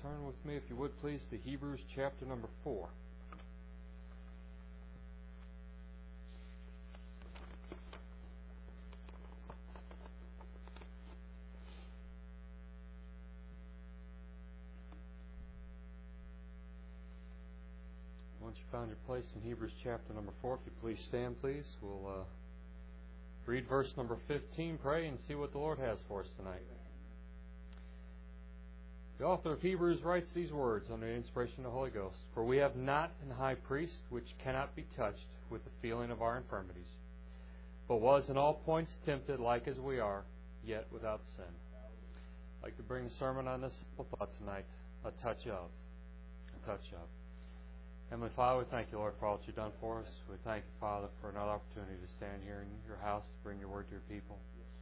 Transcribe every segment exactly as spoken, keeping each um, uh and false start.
turn with me, if you would please, to Hebrews chapter number four. Once you found your place in Hebrews chapter number four, if you please stand, please. We'll uh, read verse number fifteen, pray, and see what the Lord has for us tonight. The author of Hebrews writes these words under the inspiration of the Holy Ghost. For we have not an high priest which cannot be touched with the feeling of our infirmities, but was in all points tempted like as we are, yet without sin. I'd like to bring a sermon on this simple thought tonight, a touch of. A touch of. Heavenly Father, we thank you, Lord, for all that you've done for us. We thank you, Father, for another opportunity to stand here in your house to bring your word to your people.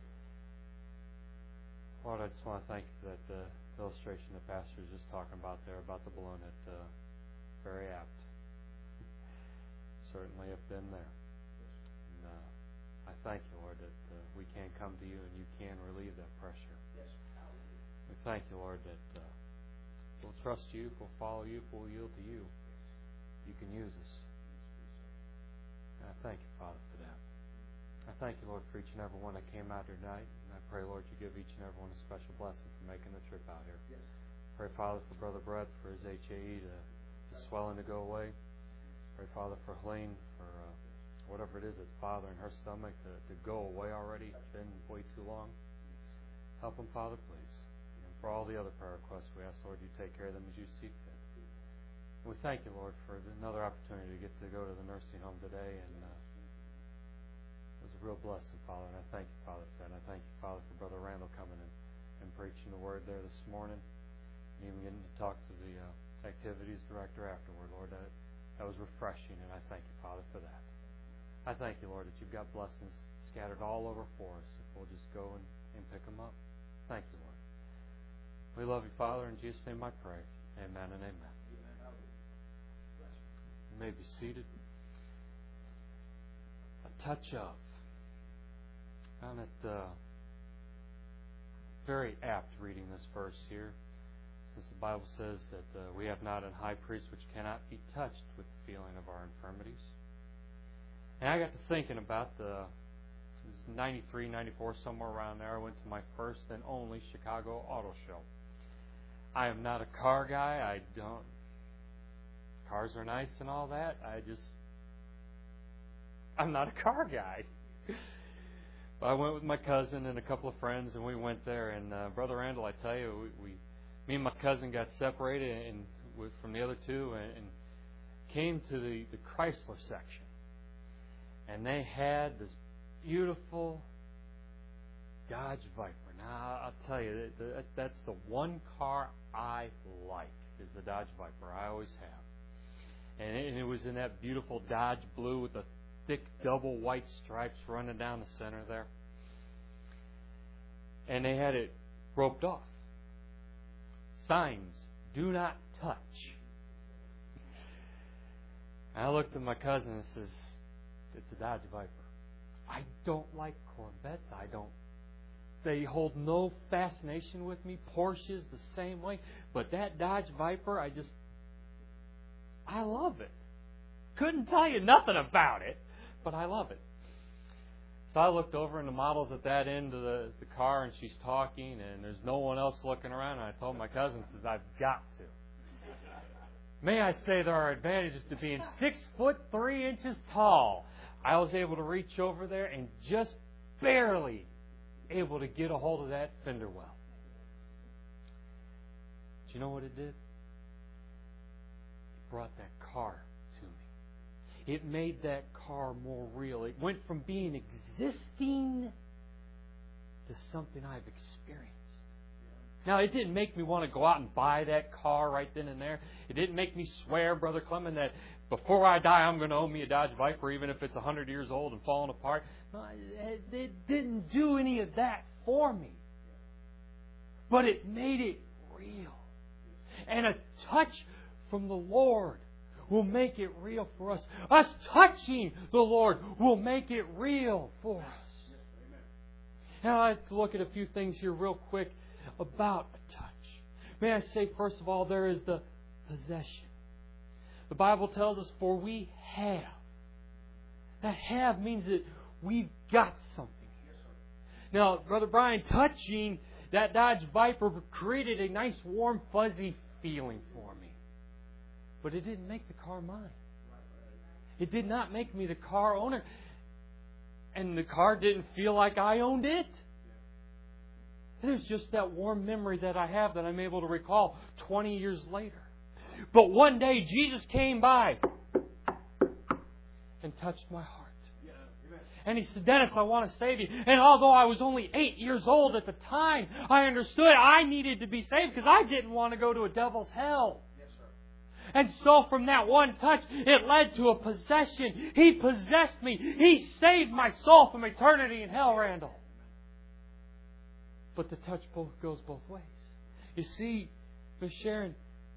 Lord, I just want to thank you for that uh, illustration the pastor was just talking about there, about the balloon. It, uh, very apt. Certainly have been there. And uh, I thank you, Lord, that uh, we can come to you and you can relieve that pressure. We thank you, Lord, that uh, we'll trust you, we'll follow you, we'll yield to you. You can use us. And I thank you, Father, for that. I thank you, Lord, for each and every one that came out here tonight. And I pray, Lord, you give each and every one a special blessing for making the trip out here. Yes. Pray, Father, for Brother Brett, for his H A E, to, the swelling to go away. Pray, Father, for Helene, for uh, whatever it is that's bothering her stomach to, to go away already. It's been way too long. Help them, Father, please. And for all the other prayer requests, we ask, Lord, you take care of them as you see fit. We thank you, Lord, for another opportunity to get to go to the nursing home today. And uh, it was a real blessing, Father. And I thank you, Father, for that. And I thank you, Father, for Brother Randall coming in and preaching the word there this morning. And even getting to talk to the uh, activities director afterward, Lord. That, that was refreshing. And I thank you, Father, for that. I thank you, Lord, that you've got blessings scattered all over for us. If we'll just go and, and pick them up. Thank you, Lord. We love you, Father. In Jesus' name I pray. Amen and amen. You may be seated. A touch of. I found it uh, very apt reading this verse here, since the Bible says that uh, we have not a high priest which cannot be touched with the feeling of our infirmities. And I got to thinking about the it was ninety-three, ninety-four, somewhere around there. I went to my first and only Chicago Auto Show. I am not a car guy. I don't. Cars are nice and all that. I just, I'm not a car guy. But I went with my cousin and a couple of friends, and we went there. And uh, Brother Randall, I tell you, we, we, me and my cousin got separated and with, from the other two, and, and came to the, the Chrysler section. And they had this beautiful Dodge Viper. Now, I'll tell you, that, that's the one car I like, is the Dodge Viper. I always have. And it was in that beautiful Dodge blue with the thick double white stripes running down the center there. And they had it roped off. Signs, do not touch. And I looked at my cousin and says, it's a Dodge Viper. I don't like Corvettes. I don't. They hold no fascination with me. Porsche's the same way. But that Dodge Viper, I just... I love it. Couldn't tell you nothing about it, but I love it. So I looked over in the models at that end of the, the car, and she's talking, and there's no one else looking around. And I told my cousin, says, I've got to. May I say there are advantages to being six foot three inches tall. I was able to reach over there and just barely able to get a hold of that fender well. Do you know what it did? Brought that car to me. It made that car more real. It went from being existing to something I've experienced. Now, it didn't make me want to go out and buy that car right then and there. It didn't make me swear, Brother Clement, that before I die, I'm going to own me a Dodge Viper, even if it's one hundred years old and falling apart. No, it, it didn't do any of that for me. But it made it real. And a touch from the Lord will make it real for us. Us touching the Lord will make it real for us. Now, I'd like to look at a few things here real quick about a touch. May I say, first of all, there is the possession. The Bible tells us, for we have. That have means that we've got something here. Now, Brother Brian, touching that Dodge Viper created a nice, warm, fuzzy feeling for me. But it didn't make the car mine. It did not make me the car owner. And the car didn't feel like I owned it. There's just that warm memory that I have that I'm able to recall twenty years later. But one day Jesus came by and touched my heart. And He said, Dennis, I want to save you. And although I was only eight years old at the time, I understood I needed to be saved because I didn't want to go to a devil's hell. And so from that one touch, it led to a possession. He possessed me. He saved my soul from eternity in hell, Randall. But the touch both goes both ways. You see, Miss Sharon,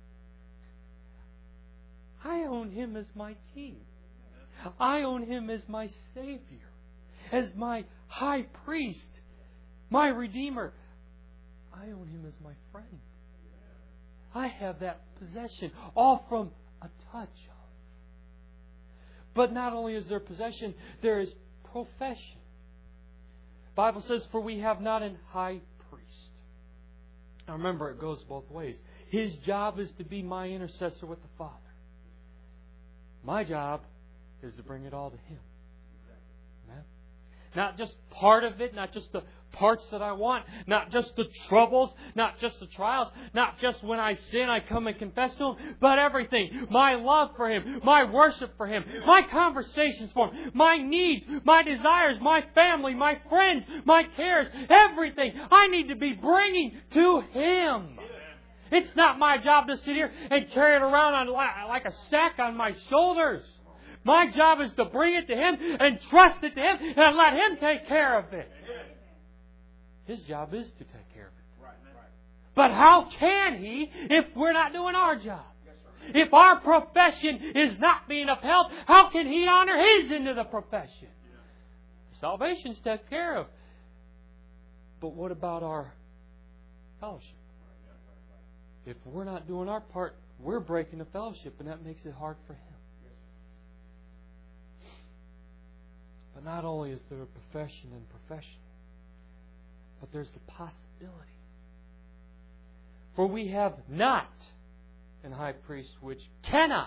I own Him as my King. I own Him as my Savior, as my High Priest, my Redeemer. I own Him as my friend. I have that possession, all from a touch of. But not only is there possession, there is profession. The Bible says, for we have not an high priest. Now remember, it goes both ways. His job is to be my intercessor with the Father. My job is to bring it all to Him. Amen? Not just part of it, not just the parts that I want, not just the troubles, not just the trials, not just when I sin I come and confess to Him, but everything. My love for Him, my worship for Him, my conversations for Him, my needs, my desires, my family, my friends, my cares, everything I need to be bringing to Him. It's not my job to sit here and carry it around on like a sack on my shoulders. My job is to bring it to Him and trust it to Him and let Him take care of it. His job is to take care of it. But how can He if we're not doing our job? If our profession is not being upheld, how can He honor His end of the profession? Salvation's taken care of. But what about our fellowship? If we're not doing our part, we're breaking the fellowship, and that makes it hard for Him. But not only is there a profession and profession, but there's the possibility. For we have not an high priest which cannot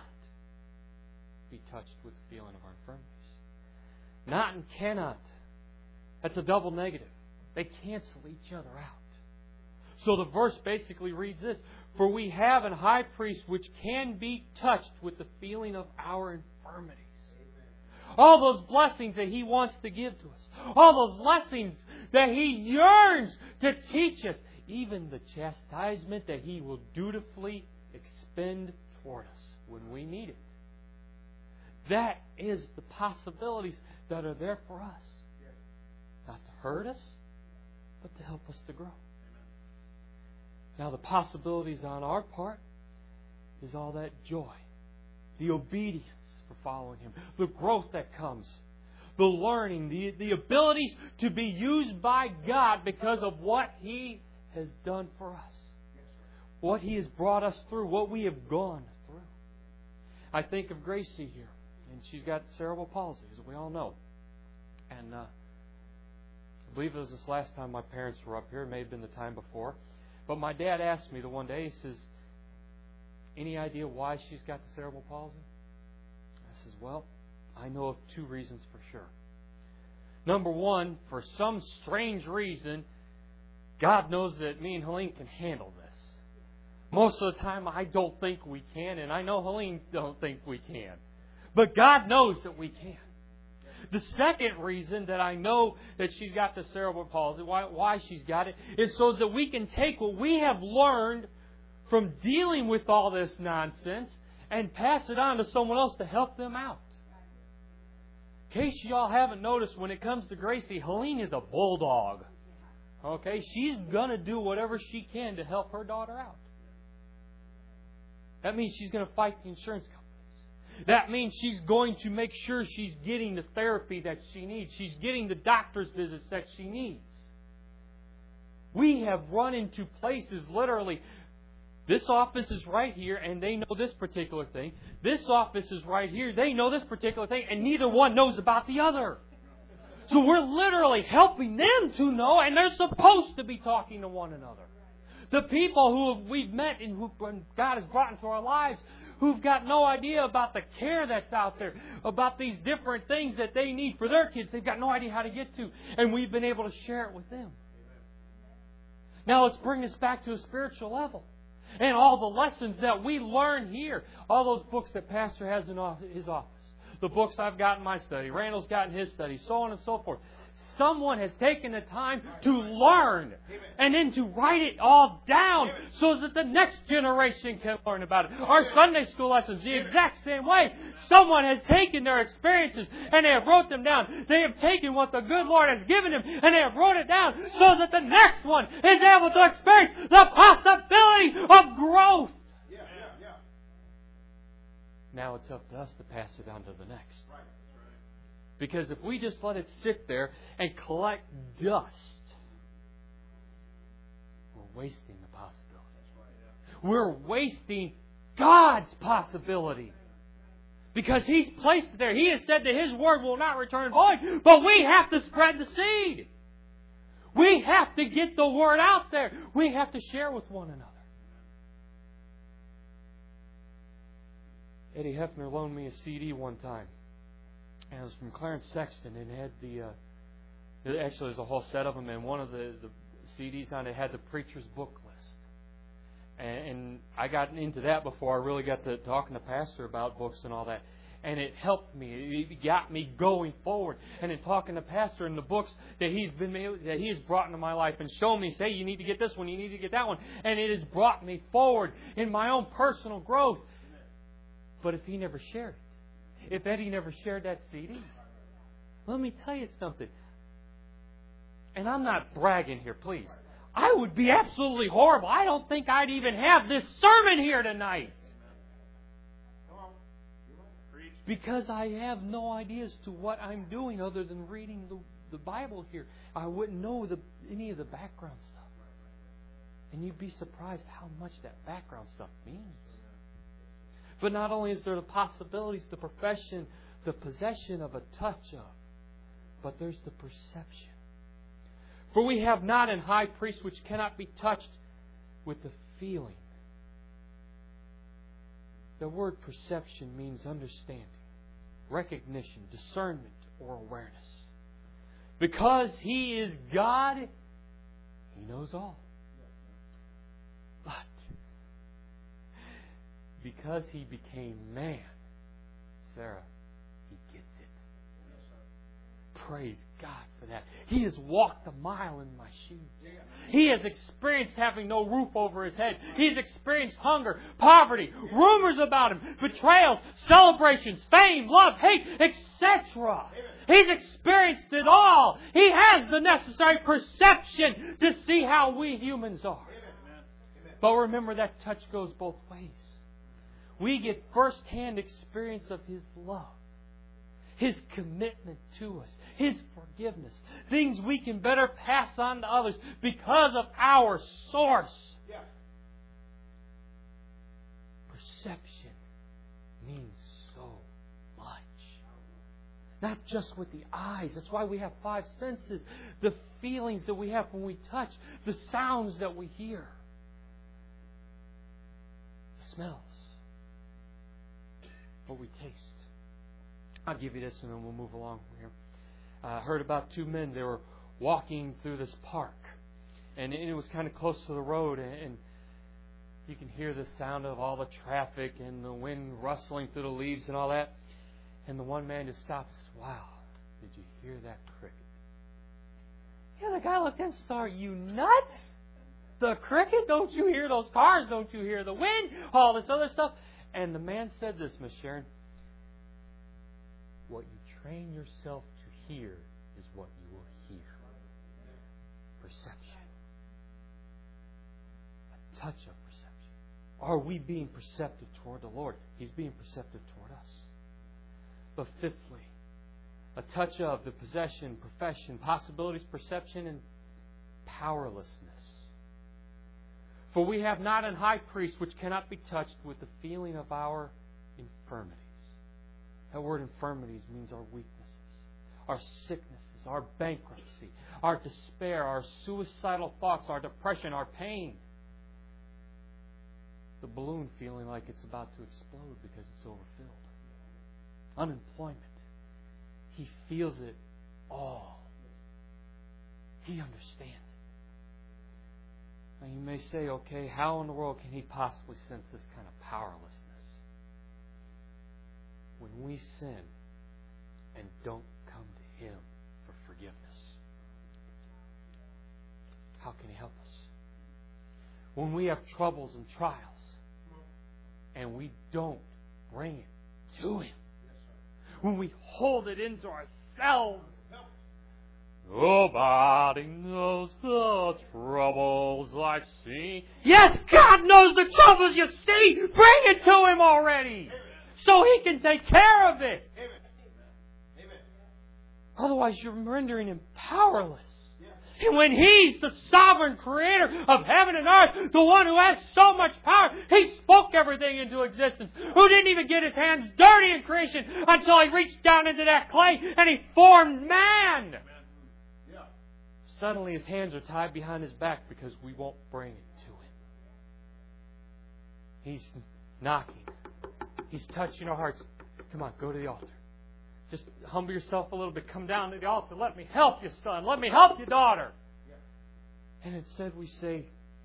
be touched with the feeling of our infirmities. Not and cannot. That's a double negative. They cancel each other out. So the verse basically reads this: for we have an high priest which can be touched with the feeling of our infirmities. All those blessings that He wants to give to us. All those blessings that He yearns to teach us. Even the chastisement that He will dutifully expend toward us when we need it. That is the possibilities that are there for us. Not to hurt us, but to help us to grow. Now the possibilities on our part is all that joy, the obedience for following Him, the growth that comes, the learning, the, the abilities to be used by God because of what He has done for us, what He has brought us through, what we have gone through. I think of Gracie here, and she's got cerebral palsy, as we all know. And uh, I believe it was this last time my parents were up here. It may have been the time before. But my dad asked me the one day, he says, any idea why she's got the cerebral palsy? I says, well, I know of two reasons for sure. Number one, for some strange reason, God knows that me and Helene can handle this. Most of the time, I don't think we can, and I know Helene don't think we can. But God knows that we can. The second reason that I know that she's got the cerebral palsy, why, why she's got it, is so that we can take what we have learned from dealing with all this nonsense and pass it on to someone else to help them out. In case y'all haven't noticed, when it comes to Gracie, Helene is a bulldog. Okay? She's going to do whatever she can to help her daughter out. That means she's going to fight the insurance company. That means she's going to make sure she's getting the therapy that she needs. She's getting the doctor's visits that she needs. We have run into places literally This office is right here, and they know this particular thing. This office is right here. They know this particular thing, and neither one knows about the other. So we're literally helping them to know, and they're supposed to be talking to one another. The people who we've met and who God has brought into our lives, who've got no idea about the care that's out there, about these different things that they need for their kids, they've got no idea how to get to, and we've been able to share it with them. Now let's bring this back to a spiritual level. And all the lessons that we learn here, all those books that Pastor has in his office, the books I've got in my study, Randall's got in his study, so on and so forth. Someone has taken the time to learn and then to write it all down so that the next generation can learn about it. Our Sunday school lessons, the exact same way. Someone has taken their experiences and they have wrote them down. They have taken what the good Lord has given them and they have wrote it down so that the next one is able to experience the possibility of growth. Now it's up to us to pass it on to the next. Because if we just let it sit there and collect dust, we're wasting the possibility. We're wasting God's possibility. Because He's placed it there. He has said that His Word will not return void, but we have to spread the seed. We have to get the Word out there. We have to share with one another. Eddie Hefner loaned me a C D one time. And it was from Clarence Sexton, and it had the, uh, actually there's a whole set of them, and one of the, the C Ds on it had the preacher's book list. And, and I got into that before I really got to talking to Pastor about books and all that. And it helped me. It got me going forward. And in talking to Pastor and the books that he's been that he has brought into my life and shown me, say, you need to get this one, you need to get that one. And it has brought me forward in my own personal growth. But if he never shared it, if Eddie never shared that C D, let me tell you something. And I'm not bragging here, please. I would be absolutely horrible. I don't think I'd even have this sermon here tonight. Because I have no idea as to what I'm doing other than reading the, the Bible here. I wouldn't know the, any of the background stuff. And you'd be surprised how much that background stuff means. But not only is there the possibilities, the profession, the possession of a touch of, but there's the perception. For we have not an high priest which cannot be touched with the feeling. The word perception means understanding, recognition, discernment, or awareness. Because He is God, He knows all. But because He became man, Sarah, He gets it. Praise God for that. He has walked a mile in my shoes. He has experienced having no roof over his head. He has experienced hunger, poverty, rumors about him, betrayals, celebrations, fame, love, hate, et cetera. He's experienced it all. He has the necessary perception to see how we humans are. But remember, that touch goes both ways. We get first-hand experience of His love, His commitment to us, His forgiveness, things we can better pass on to others because of our source. Yeah. Perception means so much. Not just with the eyes. That's why we have five senses. The feelings that we have when we touch, the sounds that we hear, the smells, what we taste. I'll give you this and then we'll move along here. I uh, heard about two men. They were walking through this park. And it was kind of close to the road. And, and you can hear the sound of all the traffic and the wind rustling through the leaves and all that. And the one man just stops. Wow, did you hear that cricket? Yeah, the guy looked at him and said, are you nuts? The cricket? Don't you hear those cars? Don't you hear the wind? All this other stuff. And the man said this, Miss Sharon. What you train yourself to hear is what you will hear. Perception. A touch of perception. Are we being perceptive toward the Lord? He's being perceptive toward us. But fifthly, a touch of the possession, profession, possibilities, perception, and powerlessness. For we have not an high priest which cannot be touched with the feeling of our infirmities. That word infirmities means our weaknesses, our sicknesses, our bankruptcy, our despair, our suicidal thoughts, our depression, our pain. The balloon feeling like it's about to explode because it's overfilled. Unemployment. He feels it all. He understands it. Now you may say, okay, how in the world can he possibly sense this kind of powerlessness? When we sin and don't come to Him for forgiveness, how can He help us? When we have troubles and trials and we don't bring it to Him, when we hold it into ourselves, nobody knows the troubles I've seen. Yes, God knows the troubles you see. Bring it to Him already, so He can take care of it. Otherwise, you're rendering Him powerless. And when He's the sovereign creator of heaven and earth, the one who has so much power, He spoke everything into existence, who didn't even get His hands dirty in creation until He reached down into that clay and He formed man. Yeah. Suddenly His hands are tied behind His back because we won't bring it to Him. He's knocking. He's touching our hearts. Come on, go to the altar. Just humble yourself a little bit. Come down to the altar. Let me help you, son. Let me help you, daughter. And instead we say,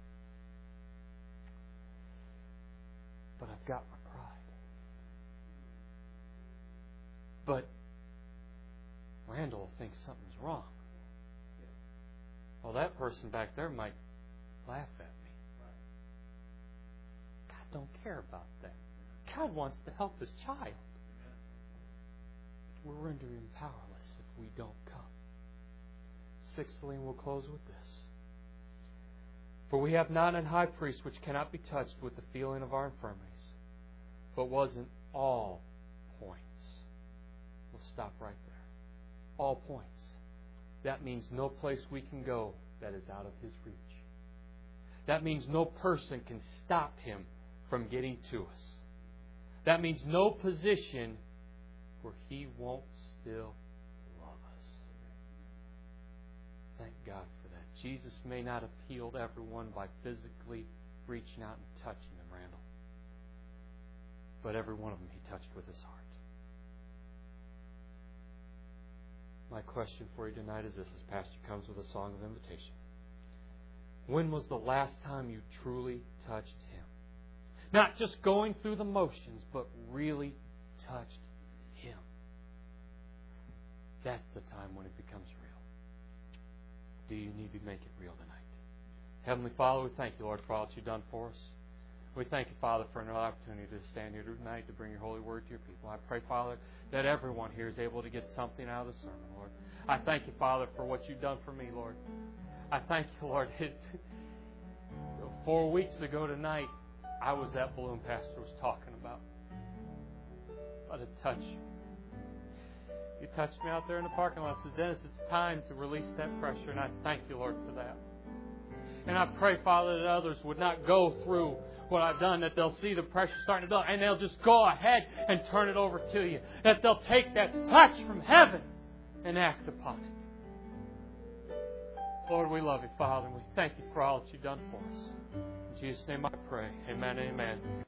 but I've got my pride. But Randall thinks something's wrong. Well, that person back there might laugh at me. God don't care about that. God wants to help His child. We're rendering Him powerless if we don't come. Sixthly, and we'll close with this. For we have not an high priest which cannot be touched with the feeling of our infirmities, but was in all points. We'll stop right there. All points. That means no place we can go that is out of His reach. That means no person can stop Him from getting to us. That means no position where He won't still love us. Thank God for that. Jesus may not have healed everyone by physically reaching out and touching them, Randall. But every one of them He touched with His heart. My question for you tonight is this, as Pastor comes with a song of invitation. When was the last time you truly touched Him? Not just going through the motions, but really touched Him. That's the time when it becomes real. Do you need to make it real tonight? Heavenly Father, we thank You, Lord, for all that You've done for us. We thank You, Father, for another opportunity to stand here tonight to bring Your holy word to Your people. I pray, Father, that everyone here is able to get something out of the sermon, Lord. I thank You, Father, for what You've done for me, Lord. I thank You, Lord. It, four weeks ago tonight, I was that balloon Pastor was talking about. Let it touch you. You touched me out there in the parking lot. Said, Dennis, it's time to release that pressure. And I thank You, Lord, for that. And I pray, Father, that others would not go through what I've done, that they'll see the pressure starting to build, and they'll just go ahead and turn it over to You. That they'll take that touch from heaven and act upon it. Lord, we love You, Father, and we thank You for all that You've done for us. In Jesus' name I pray. Amen and amen.